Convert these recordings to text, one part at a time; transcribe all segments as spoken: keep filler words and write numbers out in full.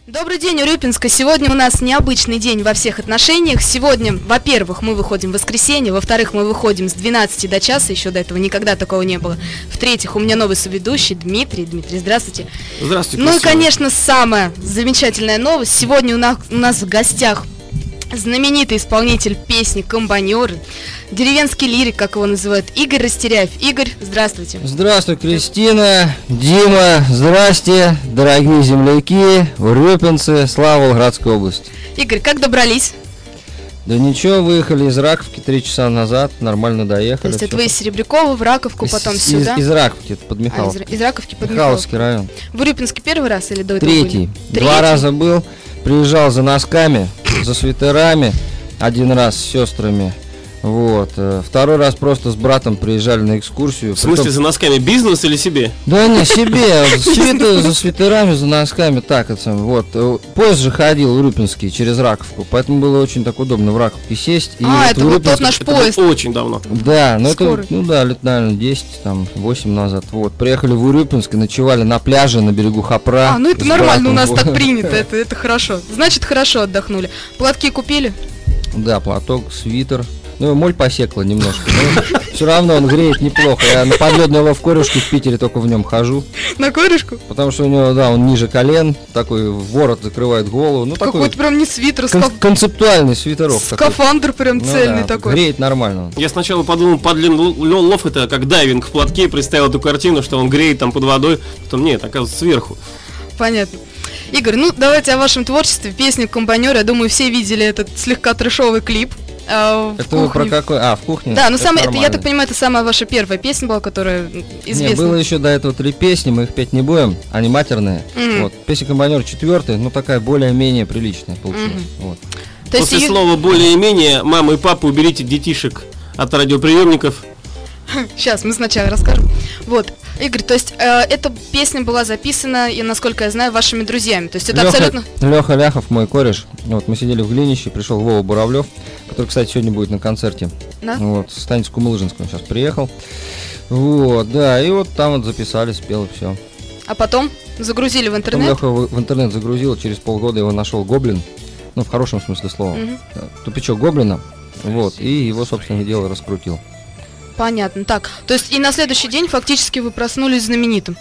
Добрый день, Урюпинска. Сегодня у нас необычный день во всех отношениях. Сегодня, во-первых, мы выходим в воскресенье, во-вторых, мы выходим с двенадцати до часа, еще до этого никогда такого не было. В-третьих, у меня новый соведущий Дмитрий. Дмитрий, здравствуйте. Здравствуйте. Ну и, конечно, самая замечательная новость. Сегодня у нас, у нас в гостях знаменитый исполнитель песни «Комбайнеры», деревенский лирик, как его называют, Игорь Растеряев. Игорь, здравствуйте. Здравствуй, Кристина, Дима, здрасте, дорогие земляки, урюпинцы, слава Волгоградской области. Игорь, как добрались? Да ничего, выехали из Раковки три часа назад, нормально доехали. То есть это всё. вы из Серебрякова в Раковку, из, потом из, сюда? Из Раковки, под А, Михайловкой. из, из Раковки под Михайловский Михайловку. район. В Урюпинске первый раз или до этого Третий. были? Два раза был, приезжал за носками, за свитерами, один раз с сестрами. Вот. Второй раз просто с братом приезжали на экскурсию. В смысле, Притом... за носками бизнес или себе? Да не, себе, свитер, за свитерами, за носками, так это самое. Вот. Поезд же ходил Урюпинский через Раковку, поэтому было очень так удобно в Раковке сесть. И а, вот это вот тот наш Это поезд. очень давно. Да, ну Скоро. это, ну да, лет, наверное, десять, там, восемь назад. Вот. Приехали в Урюпинск и ночевали на пляже на берегу Хопра. А, ну это с нормально, у братом. нас так принято, это, это хорошо. Значит, хорошо отдохнули. Платки купили? Да, платок, свитер. Ну, моль посекла немножко, но все равно он греет неплохо. Я на подледной ловкорюшке в Питере только в нем хожу. На корешку? Потому что у него, да, он ниже колен, такой ворот закрывает голову. Ну, такой Какой-то прям не свитер, кон- скаф... концептуальный свитерок. такой. скафандр прям Ну цельный да, такой. греет нормально он. Я сначала подумал, подлин лов это как дайвинг в платке, представил эту картину, что он греет там под водой, потом нет, оказывается сверху. Понятно. Игорь, ну давайте о вашем творчестве. Песня «Комбайнеры», я думаю, все видели этот слегка трэшовый клип. А, в Это вы про кухне. какой? А, в кухне? Да, ну Это самое, это, я нормально. так понимаю, это самая ваша первая песня была, которая известна. Не, было еще до этого три песни, мы их петь не будем, они матерные. Мгм. Вот. Песня «Комбайнер» четвертая, ну такая более-менее приличная получилась. Мгм. Вот. То есть После её- слова более-менее, мама и папа, уберите детишек от радиоприемников. Сейчас мы сначала расскажем. Вот, Игорь, то есть э, эта песня была записана, и, насколько я знаю, вашими друзьями. То есть это Леха, абсолютно... Леха Ляхов, мой кореш. Вот мы сидели в Глинище, пришел Вова Буравлев, который, кстати, сегодня будет на концерте. Да? Вот, с Танец Кумылжинского сейчас приехал. Вот, да, и вот там вот записали, спел и все. А потом загрузили в Потом интернет. Леха в, в интернет загрузил, через полгода его нашел Гоблин. Ну, в хорошем смысле слова. Мгм. Да, тупичок Гоблина. Вот, и его, собственно, дело раскрутил. Понятно. Так, то есть и на следующий день фактически вы проснулись знаменитым.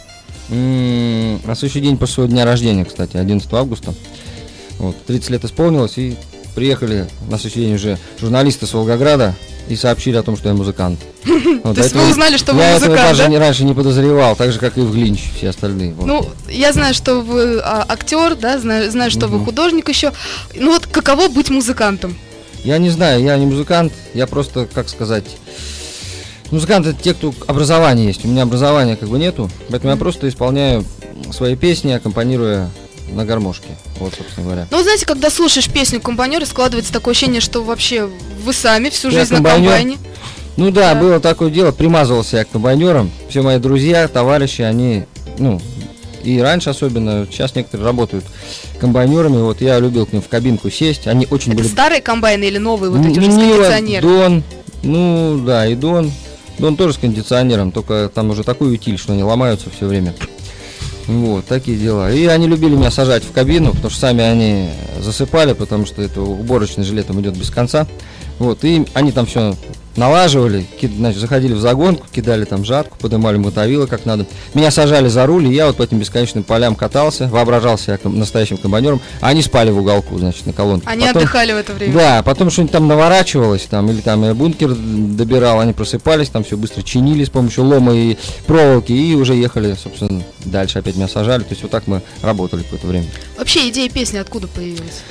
М, На следующий день после своего дня рождения, кстати, одиннадцатого августа. Вот, тридцать лет исполнилось, и приехали на следующий день уже журналисты с Волгограда и сообщили о том, что я музыкант. Вот, То есть до вы этого узнали, что вы я этого музыкант, даже да? не, раньше не подозревал, так же, как и в Глинч, все остальные. Вот. Ну, я знаю, что вы а, актер, да, знаю, знаю, что вы Мгм. художник еще. Ну вот каково быть музыкантом? Я не знаю, я не музыкант, я просто, как сказать, музыкант это те, кто образование есть. У меня образования как бы нету, поэтому я просто исполняю свои песни, аккомпанируя на гармошке. Вот, собственно говоря. Ну, вы знаете, когда слушаешь песню «Комбайнеры», складывается такое ощущение, что вообще вы сами всю Я жизнь на комбайнер. комбайне. Ну да, Да. было такое дело, примазывался я к комбайнерам. Все мои друзья, товарищи, они, ну, и раньше особенно, сейчас некоторые работают комбайнерами. Вот я любил к ним в кабинку сесть. Они очень Это были... старые комбайны или новые вот эти Н- уже с Нива, кондиционером? Дон, ну да, и Дон. Дон тоже с кондиционером, только там уже такой утиль, что они ломаются все время. Вот, такие дела. И они любили меня сажать в кабину, потому что сами они засыпали, потому что это уборочный жилетом идет без конца. Вот, и они там все налаживали, ки- значит, заходили в загонку, кидали там жатку, поднимали мотовилы как надо. Меня сажали за руль, и я вот по этим бесконечным полям катался, воображал себя ком- настоящим комбайнером, а они спали в уголку, значит, на колонке. Они Потом- отдыхали в это время. Да, потом что-нибудь там наворачивалось, там, или там я бункер добирал, они просыпались, там все быстро чинили с помощью лома и проволоки, и уже ехали, собственно, дальше опять меня сажали, то есть вот так мы работали какое-то время. Вообще идея песни откуда появилась?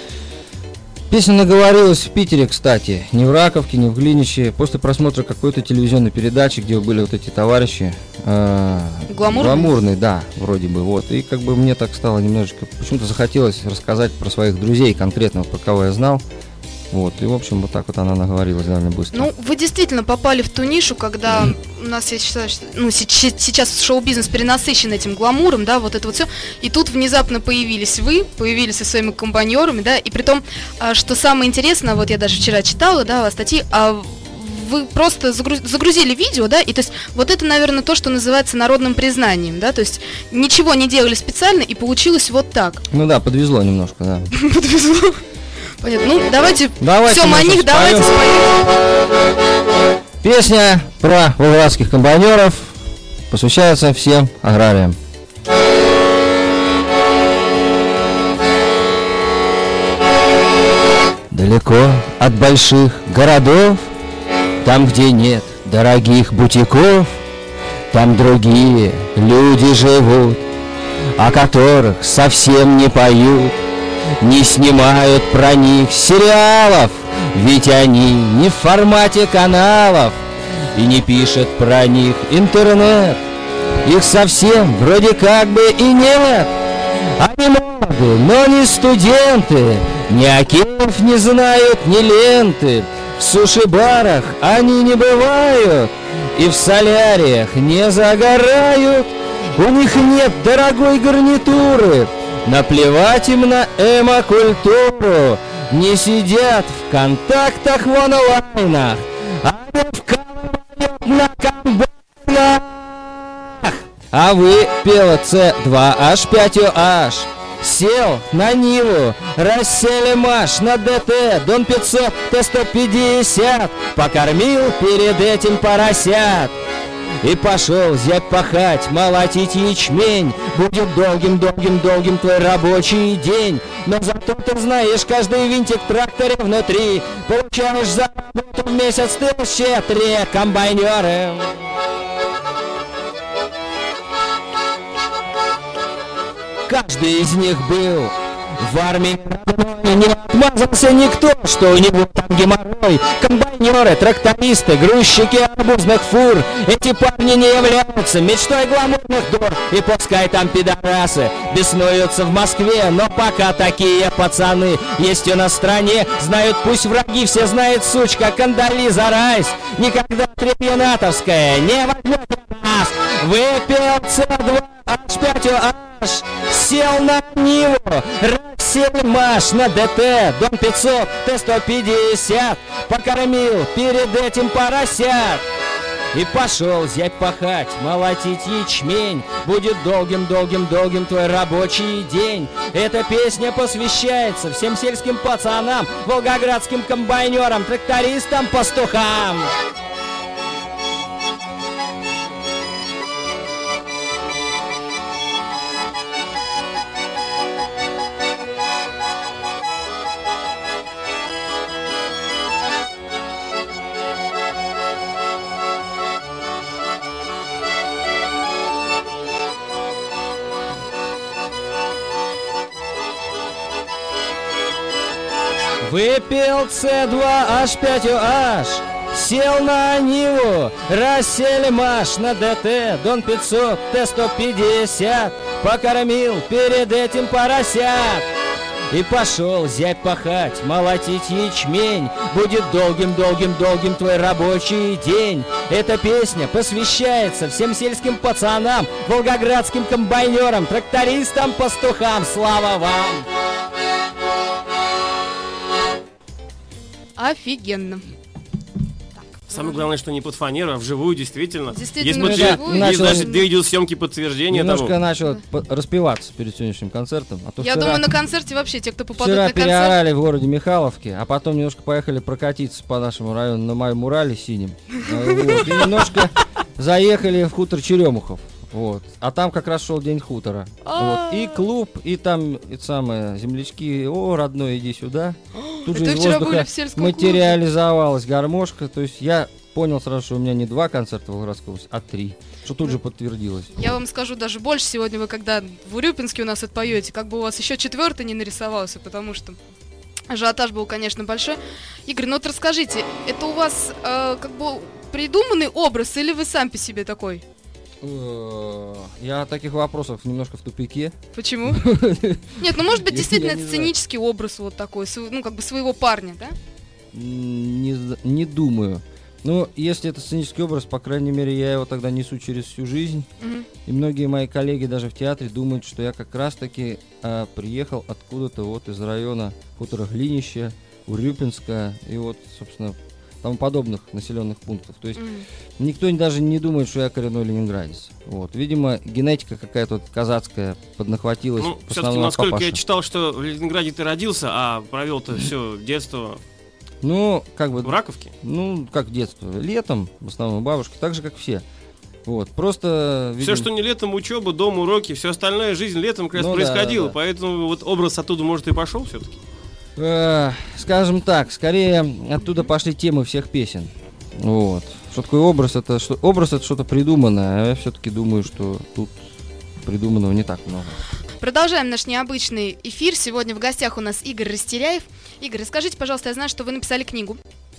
Песня наговорилась в Питере, кстати, не в Раковке, не в Глиниче, после просмотра какой-то телевизионной передачи, где были вот эти товарищи. э, Гламурные? Гламурные, да, вроде бы, вот. И как бы мне так стало немножечко, почему-то захотелось рассказать про своих друзей конкретно, вот, про кого я знал. Вот, и в общем вот так вот она наговорилась довольно быстро. Ну, вы действительно попали в ту нишу, когда у нас, я считаю, что, ну, сеч- сейчас шоу-бизнес перенасыщен этим гламуром, да, вот это вот все. И тут внезапно появились вы, появились со своими комбайнерами, да, и при том, а, что самое интересное, вот я даже вчера читала, да, статьи, а вы просто загруз- загрузили видео, да, и то есть вот это, наверное, то, что называется народным признанием, да, то есть ничего не делали специально, и получилось вот так. Ну да, подвезло немножко, да. Подвезло. Понятно. Ну, давайте, Давайте все, мы Маних, сейчас давайте споем. споем. Песня про волгоградских комбайнеров посвящается всем аграриям. Далеко от больших городов, там, где нет дорогих бутиков, там другие люди живут, о которых совсем не поют, не снимают про них сериалов, ведь они не в формате каналов, и не пишет про них интернет. Их совсем вроде как бы и нет. Они молоды, но не студенты, ни океев не знают, ни ленты. В суши-барах они не бывают, и в соляриях не загорают. У них нет дорогой гарнитуры, наплевать им на эмо-культуру. Не сидят в контактах в онлайнах, они вкалывают на комбайнах. А выпила С два H пять O H, сел на Ниву, рассели Маш на ДТ, Дон пятьсот, Т сто пятьдесят, покормил перед этим поросят. И пошел зять пахать, молотить ячмень. Будет долгим-долгим-долгим твой рабочий день. Но зато ты знаешь каждый винтик в тракторе внутри. Получаешь за работу в месяц ты щедрее, комбайнеры. Каждый из них был в армии родной, не отмазался никто, что у него там геморрой. Комбайнеры, трактористы, грузчики арбузных фур, эти парни не являются мечтой гламурных дур. И пускай там пидорасы беснуются в Москве, но пока такие пацаны есть у нас в стране. Знают пусть враги, все знает сучка Кандализа Райс. Никогда трибунатовская не возьмет нас. Выпил С два H пять O H, сел на Ниву, рассел Маш на ДТ, Дон пятьсот, Т сто пятьдесят, покормил перед этим поросят. И пошел зять пахать, молотить ячмень. Будет долгим-долгим-долгим твой рабочий день. Эта песня посвящается всем сельским пацанам, волгоградским комбайнерам, трактористам, пастухам. Выпил С два H пять O H, сел на Ниву, рассели Маш на ДТ, Дон пятьсот, Т сто пятьдесят, покормил перед этим поросят. И пошел зять пахать, молотить ячмень. Будет долгим-долгим-долгим твой рабочий день. Эта песня посвящается всем сельским пацанам, волгоградским комбайнерам, трактористам, пастухам. Слава вам! Офигенно. Самое главное, что не под фанеру, а вживую, действительно. Действительно, есть, вживую. есть Начал- даже видеосъемки подтверждения Немножко того. начал по- распеваться перед сегодняшним концертом. А то Я вчера, думаю, на концерте вообще те, кто попадут вчера на концерт. переорали в городе Михайловке, а потом немножко поехали прокатиться по нашему району на моем Урале синим. Э, вот, и немножко заехали в хутор Черемухов. Вот. А там как раз шел день хутора. Вот. И клуб, и там и самое, землячки, о, родной, иди сюда. Тут же Это из вчера воздуха были в сельском клубе. материализовалась гармошка. То есть я понял сразу, что у меня не два концерта в Волгоградской области, а три. Что тут же подтвердилось. Я вам скажу даже больше, сегодня вы когда в Урюпинске у нас отпоете, как бы у вас еще четвертый не нарисовался, потому что ажиотаж был, конечно, большой. Игорь, ну вот расскажите, это у вас э, как бы придуманный образ или вы сам по себе такой? Э, Я от таких вопросов немножко в тупике. Почему? Нет, ну может быть Я- действительно я не это знаю. сценический образ вот такой, св- ну как бы своего парня, да? М, Не, з- не думаю. Ну, если это сценический образ, по крайней мере, я его тогда несу через всю жизнь. Мгм. И многие мои коллеги даже в театре думают, что я как раз-таки а, приехал откуда-то вот из района хутора Глинище, Урюпинска. И вот, собственно, тому подобных населенных пунктов. То есть Мгм. никто даже не думает, что я коренной ленинградец. Вот. Видимо, генетика какая-то вот казацкая поднахватилась. Ну, в все-таки, основном от насколько я папаши. читал, что в Ленинграде ты родился, а провел-то все детство Ну, как бы, в Раковке. ну, как детство. Летом, в основном, у бабушки, так же, как все. Вот, просто... Все, видимо, что не летом, учеба, дом, уроки, все остальное жизнь летом как раз Ну да, происходила, да. поэтому вот образ оттуда, может, и пошел все-таки. э, скажем так, скорее оттуда пошли темы всех песен. Вот. Что такое образ? Это что, образ это что-то придуманное, а я все-таки думаю, что тут придуманного не так много. Продолжаем наш необычный эфир. Сегодня в гостях у нас Игорь Растеряев. Игорь, расскажите, пожалуйста, я знаю, что вы написали книгу.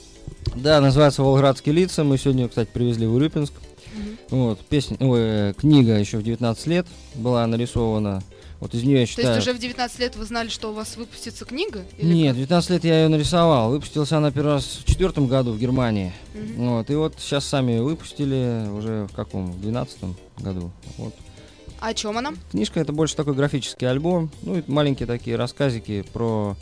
Да, называется «Волгоградские лица». Мы сегодня, кстати, привезли в Урюпинск. Вот, песня, ой, э, книга еще в девятнадцать лет была нарисована. Вот из нее я То считаю... есть уже в девятнадцать лет вы знали, что у вас выпустится книга? Или Нет, в как? девятнадцать лет я ее нарисовал. Выпустился она первый раз в четвертом году в Германии. Мгм. Вот, и вот сейчас сами ее выпустили уже в каком? В двенадцатом году. Вот. А о чем она? Книжка это больше такой графический альбом. Ну, и маленькие такие рассказики про,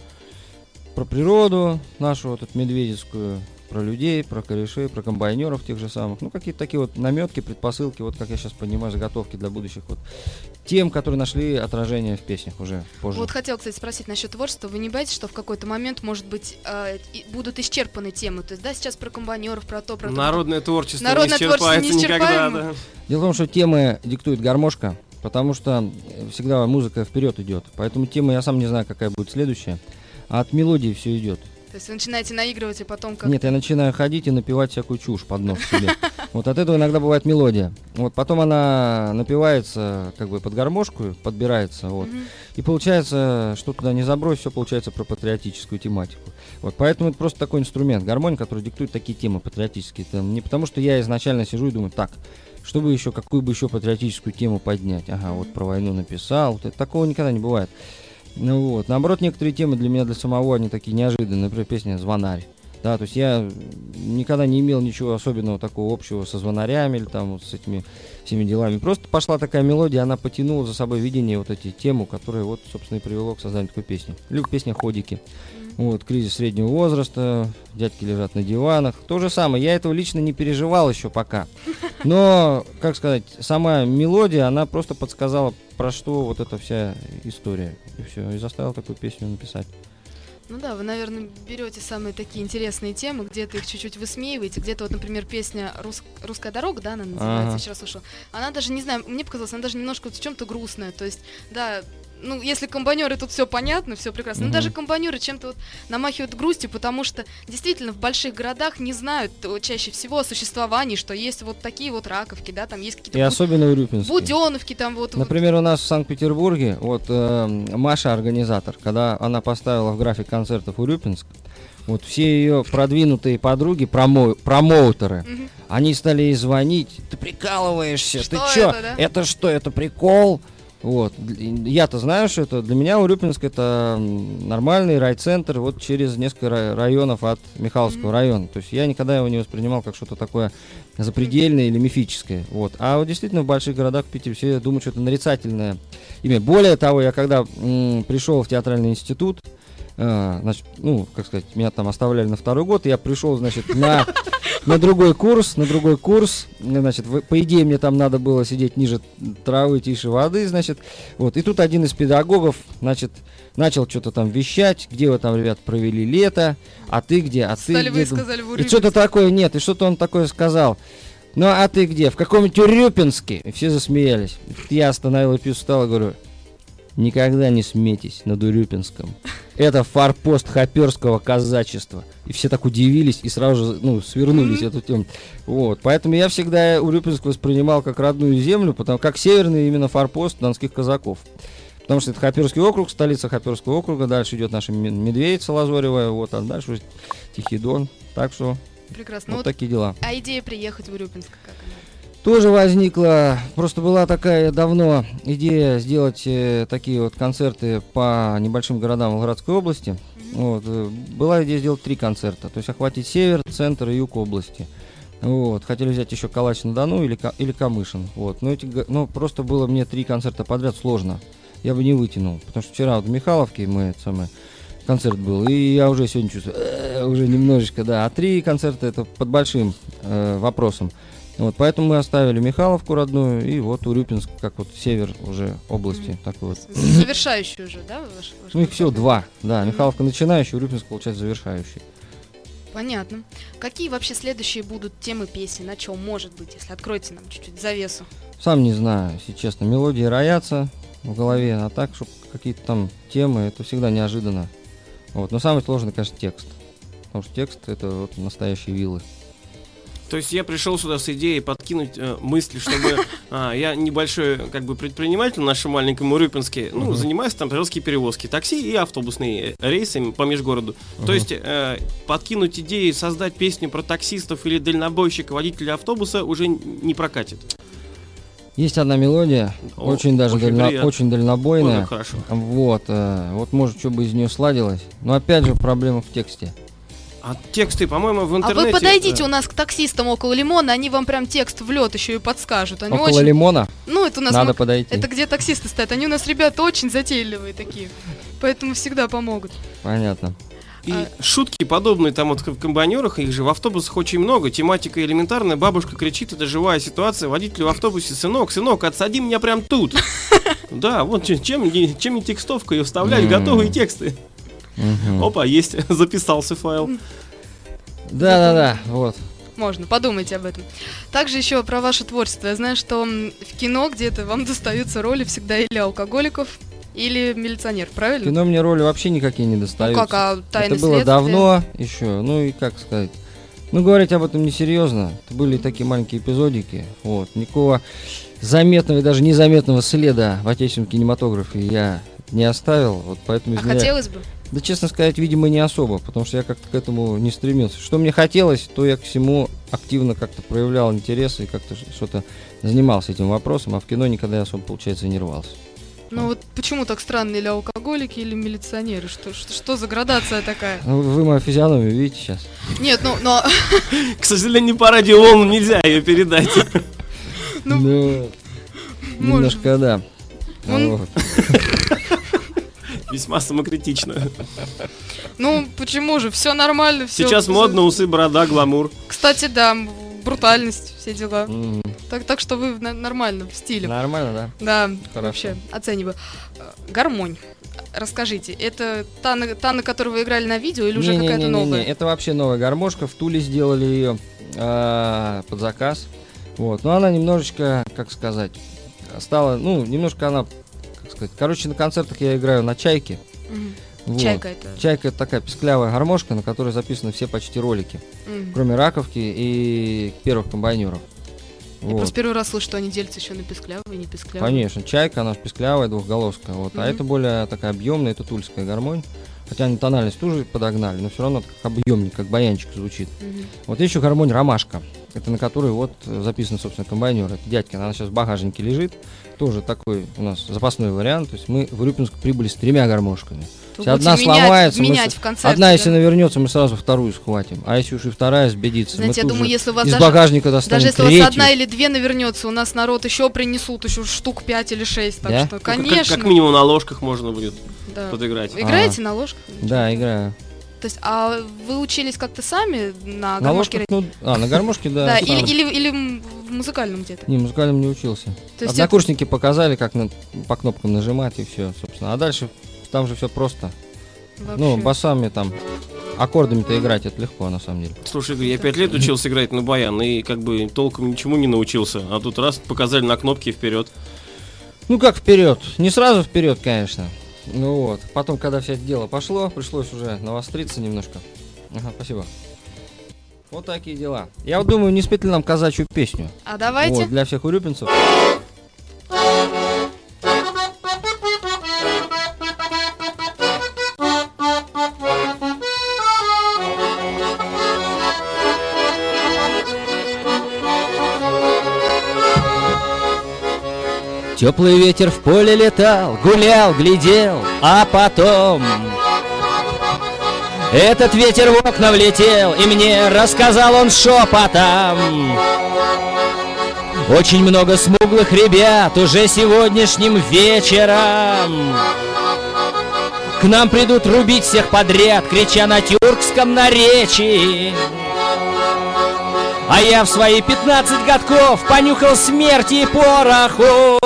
про природу нашу, вот эту медведицкую, про людей, про корешей, про комбайнеров тех же самых. Ну, какие-то такие вот наметки, предпосылки, вот как я сейчас понимаю, заготовки для будущих вот тем, которые нашли отражение в песнях уже позже. Вот хотела, кстати, спросить насчет творчества. Вы не боитесь, что в какой-то момент, может быть, э, и будут исчерпаны темы? То есть, да, сейчас про комбайнеров, про то, про то. Народное творчество Народное не творчество исчерпается никогда. неисчерпаемо. Да. Дело в том, что темы диктует гармошка, потому что всегда музыка вперед идет. Поэтому тема я сам не знаю, какая будет следующая. А от мелодии все идет. То есть вы начинаете наигрывать, и потом как... Нет, я начинаю ходить и напевать всякую чушь под нос себе. Вот от этого иногда бывает мелодия. Вот потом она напевается как бы под гармошку, подбирается, вот. Мгм. И получается, что туда не забрось, все получается про патриотическую тематику. Вот поэтому это просто такой инструмент, гармонь, который диктует такие темы патриотические. Это не потому, что я изначально сижу и думаю, так, что бы еще, какую бы еще патриотическую тему поднять. Ага, вот про войну написал. Вот это, такого никогда не бывает. Ну вот, наоборот, некоторые темы для меня, для самого, они такие неожиданные. Например, песня «Звонарь». Да, то есть я никогда не имел ничего особенного такого общего со звонарями или там вот с этими всеми делами. Просто пошла такая мелодия, она потянула за собой видение вот эти тему, которая вот, собственно, и привело к созданию такой песни. Либо песня «Ходики». Вот, кризис среднего возраста, дядьки лежат на диванах. То же самое, я этого лично не переживал еще пока. Но, как сказать, сама мелодия, она просто подсказала, про что вот эта вся история. И все, и заставила такую песню написать. Ну да, вы, наверное, берете самые такие интересные темы, где-то их чуть-чуть высмеиваете, где-то вот, например, песня «Рус... «Русская дорога», да, она называется, Ага. вчера слушала. Она даже, не знаю, мне показалось, она даже немножко в чем-то грустная, то есть, да, ну, если комбайнеры, тут все понятно, все прекрасно, Мгм. но даже комбайнеры чем-то вот намахивают грустью, потому что действительно в больших городах не знают э, чаще всего о существовании, что есть вот такие вот раковки, да, там есть И какие-то буд- особенно Урюпинске. буденовки, там вот... вот. Например, у нас в Санкт-Петербурге, вот э, Маша, организатор, когда она поставила в график концертов Урюпинск, вот все ее продвинутые подруги, промо- промоутеры, Мгм. они стали ей звонить. Ты прикалываешься, Что ты чё? это, да? Это что, это прикол? Вот. Д- Я-то знаю, что это. Для меня Урюпинск это м, нормальный райцентр, вот через несколько ра- районов от Михайловского Мгм. района. То есть я никогда его не воспринимал как что-то такое запредельное или мифическое. Вот. А вот действительно в больших городах в Питере все думают, что это нарицательное имя. Более того, я когда м, пришел в театральный институт, э, значит, ну, как сказать, меня там оставляли на второй год, и я пришел, значит, на, на другой курс, на другой курс, значит, в- по идее мне там надо было сидеть ниже травы, тише воды, значит, вот, и тут один из педагогов, значит, начал что-то там вещать, где вы там, ребят, провели лето, а ты где, а ты Стали вы где? и сказали в И Урюпинске. что-то такое, нет, и что-то он такое сказал. Ну, а ты где? В каком-нибудь Урюпинске? И все засмеялись. Я остановил и встал и говорю, никогда не смейтесь над Урюпинском. Это форпост хоперского казачества. И все так удивились и сразу же, ну, свернулись в эту тему. Вот, поэтому я всегда Урюпинск воспринимал как родную землю, потому как северный именно форпост донских казаков. Потому что это Хоперский округ, столица Хоперского округа, дальше идет наша М- Медведица Лазоревая, вот, а дальше уже Тихий Дон. Так что Прекрасно. вот Вот, такие дела. а идея приехать в Урюпинск, как она? Тоже возникла, просто была такая давно идея сделать э, такие вот концерты по небольшим городам Волгоградской области. Вот, э, была идея сделать три концерта, то есть охватить север, центр и юг области. Вот, хотели взять еще Калач-на-Дону или, Ка- или Камышин. Вот, но, эти, го- но просто было мне три концерта подряд сложно. Я бы не вытянул, потому что вчера вот в Михайловке мы это самое, концерт был, и я уже сегодня чувствую, э, уже немножечко, да. А три концерта это под большим э, вопросом. Вот, поэтому мы оставили Михайловку родную, и вот Урюпинск, как вот север уже области, mm-hmm. такой вот. Завершающий уже, да? Ваш, ваш ну их всего два, да. Mm-hmm. Михайловка начинающий, Урюпинск, получается, завершающий. Понятно. Какие вообще следующие будут темы песен? На чем может быть, если откроете нам чуть-чуть завесу? Сам не знаю, если честно. Мелодии роятся в голове, а так, чтобы какие-то там темы, это всегда неожиданно. Вот. Но самое сложное, конечно, текст. Потому что текст — это вот настоящие вилы. То есть я пришел сюда с идеей подкинуть э, мысли, чтобы а, я небольшой как бы предприниматель в нашем маленьком Урюпинске, ну, uh-huh. занимаюсь там пассажирские перевозки, такси и автобусные рейсы по межгороду. Uh-huh. То есть э, подкинуть идеи, создать песню про таксистов или дальнобойщика, водителя автобуса уже не прокатит. Есть одна мелодия, О, очень даже очень, дально, очень дальнобойная. Ой, хорошо. Вот, э, вот может, что бы из нее сладилось. Но опять же проблема в тексте. А тексты, по-моему, в интернете... А вы подойдите, да. у нас к таксистам около Лимона, они вам прям текст в лед еще и подскажут. Они около очень... Лимона? Ну, это у нас... Надо мы... подойти. Это где таксисты стоят. Они у нас, ребята, очень затейливые такие. Поэтому всегда помогут. Понятно. И а... шутки подобные там вот в комбайнерах, их же в автобусах очень много. Тематика элементарная, бабушка кричит, это живая ситуация. Водитель в автобусе: сынок, сынок, отсади меня прям тут. Да, вот чем чем не текстовка, ее вставлять, готовые тексты. Угу. Опа, есть, записался файл. Да-да-да, вот. Можно, подумайте об этом. Также еще про ваше творчество. Я знаю, что в кино где-то вам достаются роли всегда или алкоголиков, или милиционер, правильно? В кино мне роли вообще никакие не достаются. Ну как, а «Тайны Это было следствия»? давно еще, ну и как сказать. Ну, говорить об этом несерьезно. Это были такие маленькие эпизодики. Вот. Никакого заметного и даже незаметного следа в отечественном кинематографе я не оставил. Вот поэтому а из меня... хотелось бы? Да, честно сказать, видимо, не особо, потому что я как-то к этому не стремился. Что мне хотелось, то я к всему активно как-то проявлял интерес и как-то что-то занимался этим вопросом, а в кино никогда я особо, получается, не рвался. Ну вот почему так странно, или алкоголики, или милиционеры? Что, что, что за градация такая? Ну, вы мою физиономию видите сейчас? Нет, ну, но... К сожалению, по радиоволнам нельзя ее передать. Ну, немножко, да. Весьма самокритично. Ну, почему же? Все нормально. Все, Сейчас все... модно, усы, борода, гламур. Кстати, да, брутальность, все дела. Mm. Так, так что вы на- нормально, в стиле. Нормально, да? Да, хорошо. Вообще, оцениваю. Гармонь. Расскажите, это та на, та, на которой вы играли на видео, или не, уже не, какая-то не, не, новая? Не, это вообще новая гармошка. В Туле сделали ее э, под заказ. Вот. Но она немножечко, как сказать, стала, ну, немножко она... Короче, на концертах я играю на чайке. Mm-hmm. Вот. Чайка это? Чайка — это такая песклявая гармошка, на которой записаны все почти ролики. Mm-hmm. Кроме раковки и первых комбайнеров. Я вот. Просто первый раз слышу, что они делятся еще на песклявые и не песклявые. Конечно, чайка, она же песклявая, двухголоска. Вот. Mm-hmm. А это более такая объемная, это тульская гармонь. Хотя они тональность тоже подогнали, но все равно как объемник, как баянчик звучит. Mm-hmm. Вот еще гармонь ромашка. Это на которой вот записан, собственно, комбайнер. Это дядькина, она сейчас в багажнике лежит. Тоже такой у нас запасной вариант. То есть мы в Урюпинск прибыли с тремя гармошками. Если одна менять, сломается, менять мы, в концерте, одна, да? Если навернется, мы сразу вторую схватим. А если уж и вторая сбедится, знаете, мы я думаю, если у вас из даже, багажника достанем даже если третью. у вас одна или две навернется, у нас народ еще принесут, еще штук пять или шесть. Так да? Что, конечно. Как, как минимум на ложках можно будет да. подыграть. Играете а, на ложках? Да, играю. То есть, а вы учились как-то сами на, на гармошке? Ложках, ну, а, на гармошке, да. Да, или, или, или в музыкальном где-то? Не, в музыкальном не учился. Однокурсники это... показали, как на, по кнопкам нажимать и все, собственно. А дальше там же все просто. Вообще. Ну, басами там, аккордами-то играть это легко, на самом деле. Слушай, Игорь, я пять лет учился играть на баян и как бы толком ничему не научился. А тут раз показали на кнопки вперед. Ну как вперед? Не сразу вперед, конечно. Ну вот, потом, когда все это дело пошло, пришлось уже навостриться немножко. Ага, спасибо. Вот такие дела. Я вот думаю, не спеть ли нам казачью песню? А давайте. Вот, для всех урюпинцев. Теплый ветер в поле летал, гулял, глядел, а потом этот ветер в окна влетел, и мне рассказал он шепотом. Очень много смуглых ребят уже сегодняшним вечером К нам придут рубить всех подряд, крича на тюркском наречии. А я в свои пятнадцать годков понюхал смерти и пороху.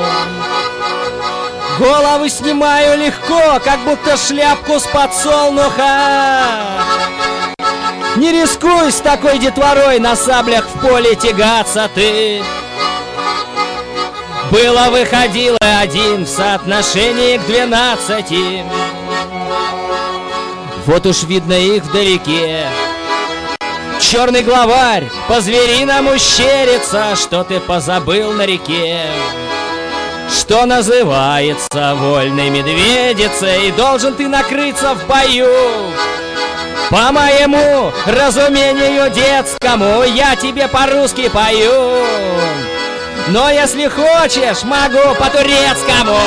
Головы снимаю легко, как будто шляпку с подсолнуха. Не рискуй с такой детворой на саблях в поле тягаться ты. Было выходило один в соотношении к двенадцати. Вот уж видно их вдалеке. Черный главарь по-звериному щерится, что ты позабыл на реке. Что называется вольной медведицей, должен ты накрыться в бою. По моему разумению детскому я тебе по-русски пою. Но если хочешь, могу по-турецкому.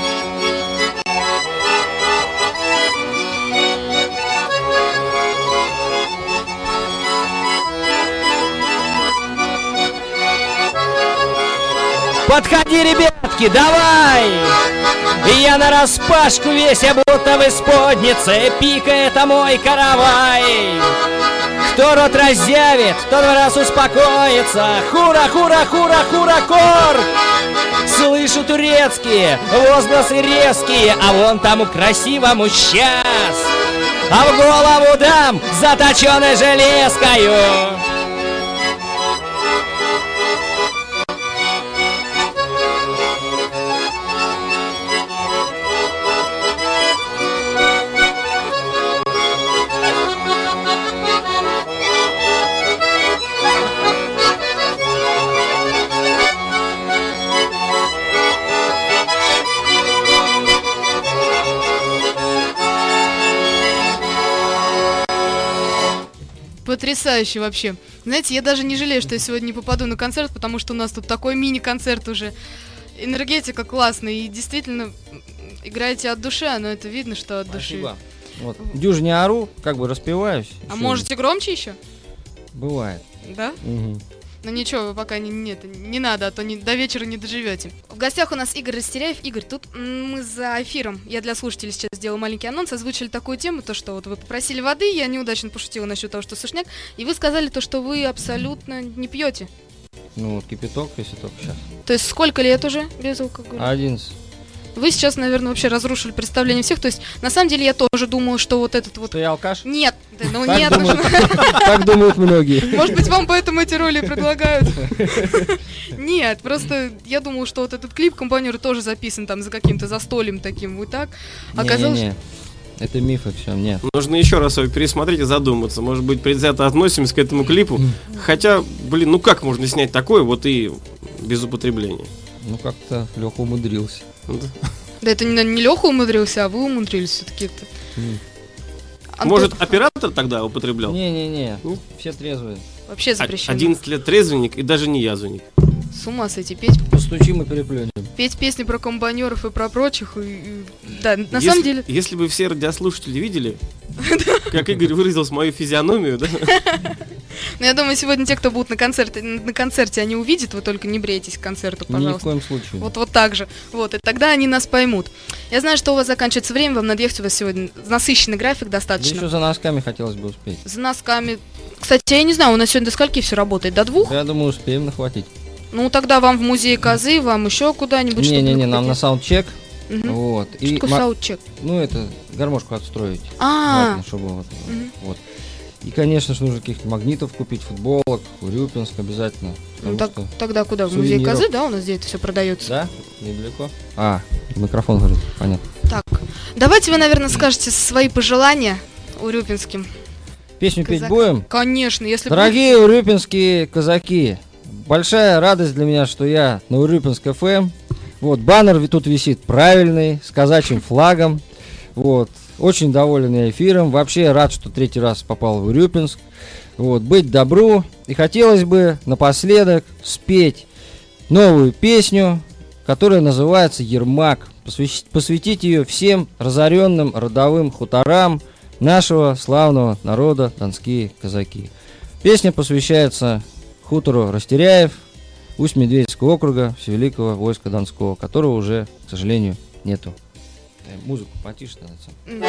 Подходи, ребятки, давай! И я нараспашку весь, я будто в исподнице, пика это мой каравай. Кто рот разъявит, тот раз успокоится. Хура, хура, хура, хура, кор! Слышу турецкие возгласы резкие, а вон тому красивому сейчас, а в голову дам заточенной железкою. Потрясающе вообще. Знаете, я даже не жалею, что я сегодня не попаду на концерт, потому что у нас тут такой мини-концерт уже. Энергетика классная, и действительно играете от души, но это видно, что от Спасибо. души. Вот. Дюж не ору, как бы распеваюсь. А еще можете громче еще? Бывает. Да? Угу. Ну ничего, вы пока не, нет, не надо, а то не, до вечера не доживете. В гостях у нас Игорь Растеряев. Игорь, тут м, мы за эфиром, я для слушателей сейчас сделала маленький анонс, озвучили такую тему, то что вот вы попросили воды, я неудачно пошутила насчет того, что сушняк, и вы сказали то, что вы абсолютно не пьете. Ну вот кипяток, если только сейчас. То есть сколько лет уже без алкоголя? Одиннадцать. Вы сейчас, наверное, вообще разрушили представление всех. То есть, на самом деле, я тоже думала, что вот этот вот... Ты алкаш? Нет, да, ну Так нет. думают, так думают многие. Может быть, вам поэтому эти роли предлагают? Нет, просто я думала, что вот этот клип компаньоры тоже записан там за каким-то застольем таким, вот так. Оказалось... Не-не-не. Это мифы, все, нет. Нужно еще раз его пересмотреть и задуматься. Может быть, предвзято относимся к этому клипу. Хотя, блин, ну как можно снять такое вот и без употребления? Ну как-то Леха умудрился. Да это не, не Леха умудрился, а вы умудрились все-таки. Это... Антон... Может, оператор тогда употреблял? Не-не-не, все трезвые. Вообще запрещено. одиннадцать лет трезвенник и даже не язвенник. С ума сойти, петь. Постучим и переплюнем. Петь песни про комбайнеров и про прочих. И, и... Да, на если, самом деле... Если бы все радиослушатели видели, как Игорь выразился мою физиономию, да? Ну, я думаю, сегодня те, кто будут на концерте, на концерте, они увидят, вы только не брейтесь к концерту, пожалуйста. Ни в коем случае. Вот, вот так же. Вот, и тогда они нас поймут. Я знаю, что у вас заканчивается время, вам надо ехать, у вас сегодня насыщенный график достаточно. Да еще за носками хотелось бы успеть. За носками. Кстати, я не знаю, у нас сегодня до скольки все работает? До двух? Я думаю, успеем нахватить. Ну, тогда вам в музей Козы, вам еще куда-нибудь. Не-не-не, нам на саундчек. Угу. Вот. Что и такое ма- саундчек? Ну, это гармошку отстроить. А-а-а. Чтобы вот, угу. вот. И, конечно же, нужно каких-то магнитов купить, футболок, Урюпинск обязательно. Ну, так, тогда куда? В музей Козы, да, у нас здесь это все продается? Да? Недалеко? А, микрофон говорит, понятно. Так, давайте вы, наверное, скажете свои пожелания урюпинским. Песню Казак. петь будем? Конечно, если... Дорогие будет... урюпинские казаки, большая радость для меня, что я на Урюпинск эф эм. Вот, баннер тут висит правильный, с казачьим флагом. Вот. Очень доволен я эфиром. Вообще рад, что третий раз попал в Урюпинск. Вот, быть добру. И хотелось бы напоследок спеть новую песню, которая называется «Ермак». Посвятить, посвятить ее всем разоренным родовым хуторам нашего славного народа донские казаки. Песня посвящается хутору Растеряев, Усть-Медведецкого округа, Всевеликого войска Донского, которого уже, к сожалению, нету. Э, Музыку потише надо. М.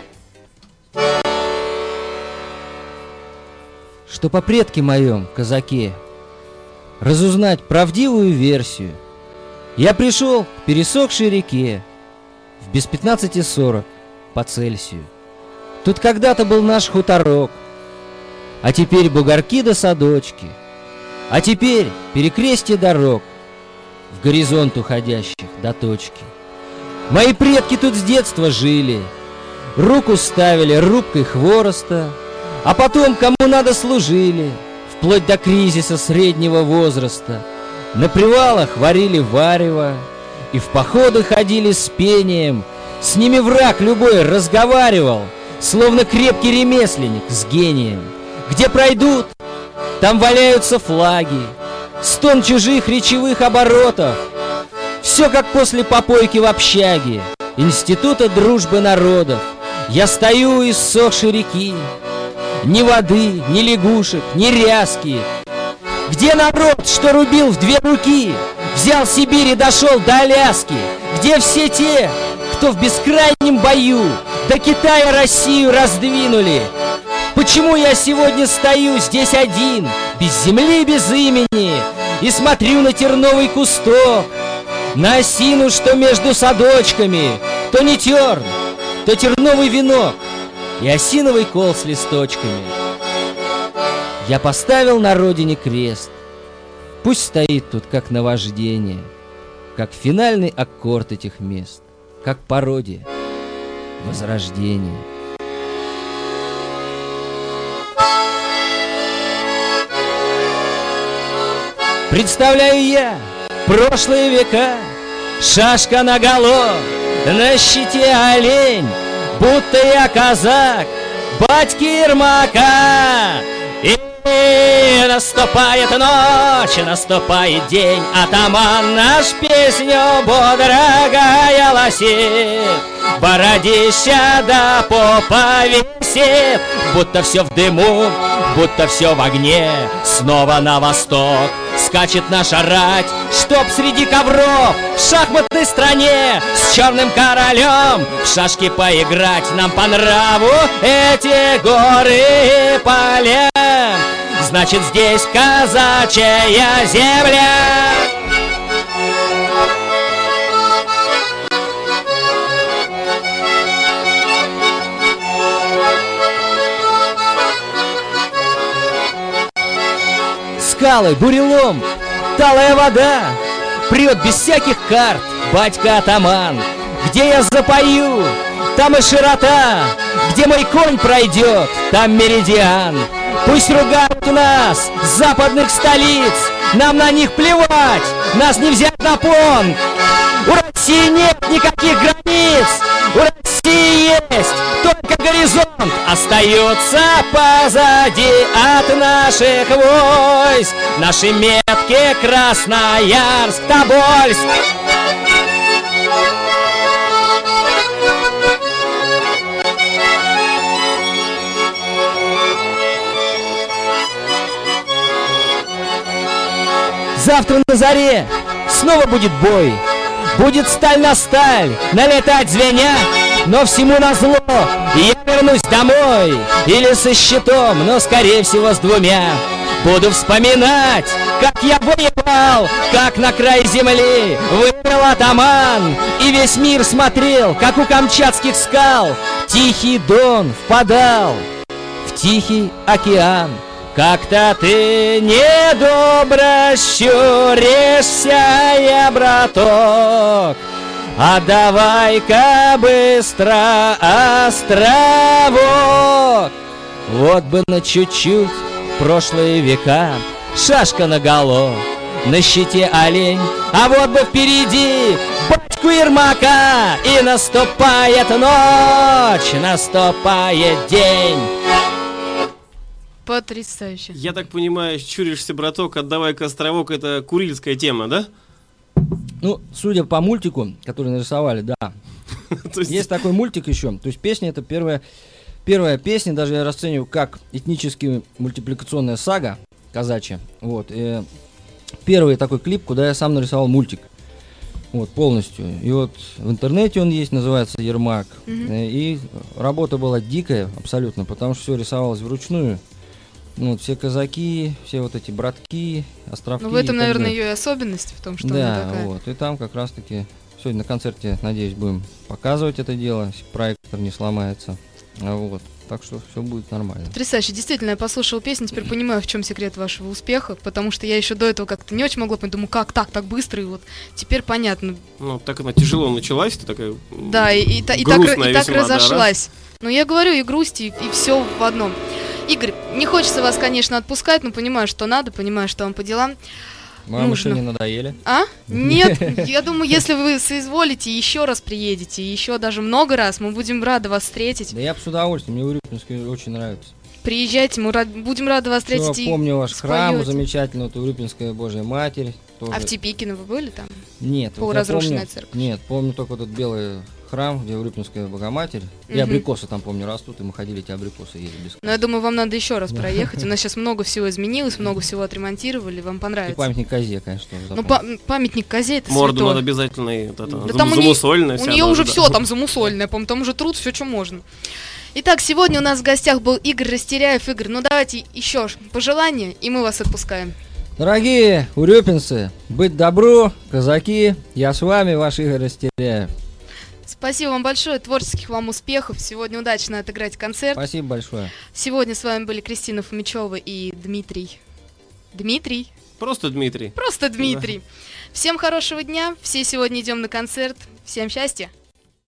Что по предке моем, казаке, разузнать правдивую версию, я пришел к пересохшей реке в без пятнадцати сорок по Цельсию. Тут когда-то был наш хуторок, а теперь бугорки да садочки, а теперь перекрестье дорог, в горизонт уходящих до точки. Мои предки тут с детства жили, руку ставили рубкой хвороста, а потом кому надо служили, вплоть до кризиса среднего возраста. На привалах варили варево и в походы ходили с пением. С ними враг любой разговаривал, словно крепкий ремесленник с гением. Где пройдут, там валяются флаги, стон чужих речевых оборотов. Все как после попойки в общаге Института дружбы народов. Я стою у иссохшей реки, ни воды, ни лягушек, ни ряски. Где народ, что рубил в две руки, взял Сибирь и дошел до Аляски? Где все те, кто в бескрайнем бою до Китая Россию раздвинули? Почему я сегодня стою здесь один, без земли, без имени, и смотрю на терновый кусток, на осину, что между садочками, то не терн, то терновый венок и осиновый кол с листочками? Я поставил на родине крест, пусть стоит тут как наваждение, как финальный аккорд этих мест, как пародия возрождения. Представляю я прошлые века, шашка наголо, на щите олень, будто я казак батьки Ермака. И наступает ночь, наступает день, атаман наш песню бодро голосит, бородища до попа висит, будто все в дыму, будто все в огне. Снова на восток скачет наша рать, чтоб среди ковров в шахматной стране с черным королем в шашки поиграть. Нам по нраву эти горы и поля, значит здесь казачья земля. Скалы, бурелом, талая вода, прет без всяких карт батька-атаман. Где я запою, там и широта, где мой конь пройдет, там меридиан. Пусть ругают нас с западных столиц, нам на них плевать, нас не взять на понт. У России нет никаких границ, у России есть только горизонт. Остается позади от наших войск наши метки Красноярск, Тобольск. Завтра на заре снова будет бой, будет сталь на сталь налетать звеня, но всему назло я вернусь домой, или со щитом, но скорее всего с двумя. Буду вспоминать, как я воевал, как на край земли вымер атаман, и весь мир смотрел, как у камчатских скал Тихий Дон впадал в Тихий океан. Как-то ты недобро щуришься, я, браток, а давай-ка быстро островок. Вот бы на чуть-чуть прошлые века, шашка наголо, на щите олень, а вот бы впереди батьку Ермака. И наступает ночь, наступает день. Потрясающе. Я так понимаю, чуришься, браток, отдавай-ка островок, это курильская тема, да? Ну, судя по мультику, который нарисовали, да. Есть такой мультик еще. То есть песня — это первая, первая песня, даже я расцениваю как этнически мультипликационная сага казачья. Вот. И первый такой клип, куда я сам нарисовал мультик. Вот, полностью. И вот в интернете он есть, называется Ермак. Мгм. Э, И работа была дикая абсолютно, потому что все рисовалось вручную. Ну, вот все казаки, все вот эти братки, островки. Ну, в этом, и так наверное, далее. ее и особенность, в том, что она Да, такая. вот. И там как раз-таки сегодня на концерте, надеюсь, будем показывать это дело, если проектор не сломается. А вот. Так что все будет нормально. Потрясающе. Действительно, я послушала песню, теперь понимаю, в чем секрет вашего успеха, потому что я еще до этого как-то не очень могла понять, думаю, как так, так быстро, и вот теперь понятно. Ну, так она тяжело началась, ты такая... м, Да, и, и та- и так, грустная и так весьма, да, раз. разошлась. Ну, я говорю, и грусть, и, и все в одном. Игорь, не хочется вас, конечно, отпускать, но понимаю, что надо, понимаю, что вам по делам. Вам Нужно. еще не надоели? А? Нет, я думаю, если вы соизволите, еще раз приедете, еще даже много раз, мы будем рады вас встретить. Да я бы с удовольствием, мне Урюпинск очень нравится. Приезжайте, мы рад- будем рады вас Всё, встретить. и помню ваш храм споёте. замечательный, вот Урюпинская Божья Матерь. Тоже. А в Типикино вы были там? Нет, вот я полуразрушенная помню- церковь? Нет, помню только этот белый храм, где Урюпинская Богоматерь. И Мгм. абрикосы там, помню, растут, и мы ходили, эти абрикосы ели без Но я кассы. думаю, вам надо еще раз Да. проехать. У нас сейчас много всего изменилось, много всего отремонтировали, вам И понравится. памятник козе, конечно, тоже Ну, запомнил. па- памятник козе это Морду святое. надо обязательно и вот это, Да зам- там у нее- замусоленная У вся нее она, уже да. все там замусольное, по-моему, там уже труд, все, что можно. Итак, сегодня у нас в гостях был Игорь Растеряев. Игорь, ну давайте еще пожелания, и мы вас отпускаем. Дорогие урюпинцы, быть добру, казаки, я с вами, ваш Игорь Растеряев. Спасибо вам большое, творческих вам успехов. Сегодня удачно отыграть концерт. Спасибо большое. Сегодня с вами были Кристина Фомичева и Дмитрий. Дмитрий? Просто Дмитрий. Просто Дмитрий. Всем хорошего дня. Все сегодня идем на концерт. Всем счастья.